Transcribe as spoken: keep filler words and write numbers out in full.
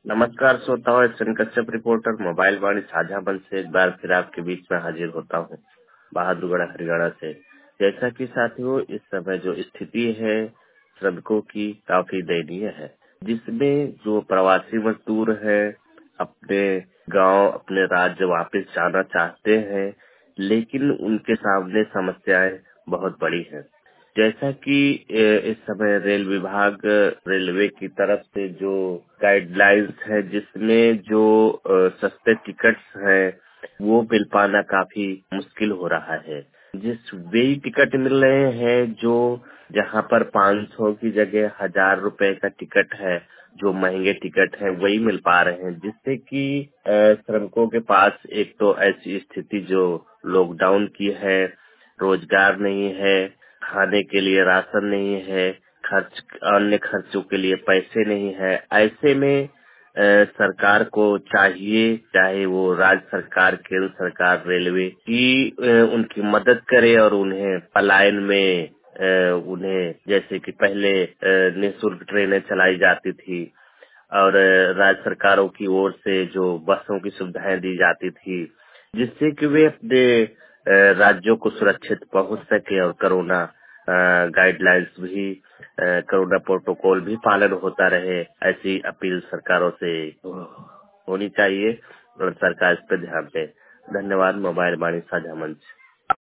नमस्कार श्रोताओं, एक्शन कश्यप रिपोर्टर मोबाइल वाणी साझा मंच से एक बार फिर आपके बीच में हाजिर होता हूँ, बहादुरगढ़ हरियाणा से। जैसा कि साथियों, इस समय जो स्थिति है श्रमिकों की काफी दयनीय है, जिसमें जो प्रवासी मजदूर है अपने गांव अपने राज्य वापस जाना चाहते हैं, लेकिन उनके सामने समस्याएं बहुत बड़ी हैं। जैसा कि इस समय रेल विभाग रेलवे की तरफ से जो गाइडलाइंस है, जिसमें जो सस्ते टिकट्स हैं वो मिल पाना काफी मुश्किल हो रहा है। जिस वे टिकट मिल रहे हैं जो जहां पर पाँच सौ की जगह हजार रुपए का टिकट है, जो महंगे टिकट है वही मिल पा रहे हैं, जिससे कि श्रमिकों के पास एक तो ऐसी स्थिति जो लॉकडाउन की है, रोजगार नहीं है, खाने के लिए राशन नहीं है, खर्च अन्य खर्चों के लिए पैसे नहीं है। ऐसे में अ, सरकार को चाहिए, चाहे वो राज्य सरकार, केंद्र सरकार, रेलवे की अ, उनकी मदद करे और उन्हें पलायन में अ, उन्हें जैसे कि पहले निःशुल्क ट्रेनें चलाई जाती थी और राज्य सरकारों की ओर से जो बसों की सुविधाएं दी जाती थी, जिससे कि वे अपने राज्यों को सुरक्षित पहुंच सके और कोरोना गाइडलाइंस भी, कोरोना प्रोटोकॉल भी पालन होता रहे। ऐसी अपील सरकारों से होनी चाहिए और सरकार इस पर ध्यान दे। धन्यवाद। मोबाइल वाणी साझा मंच।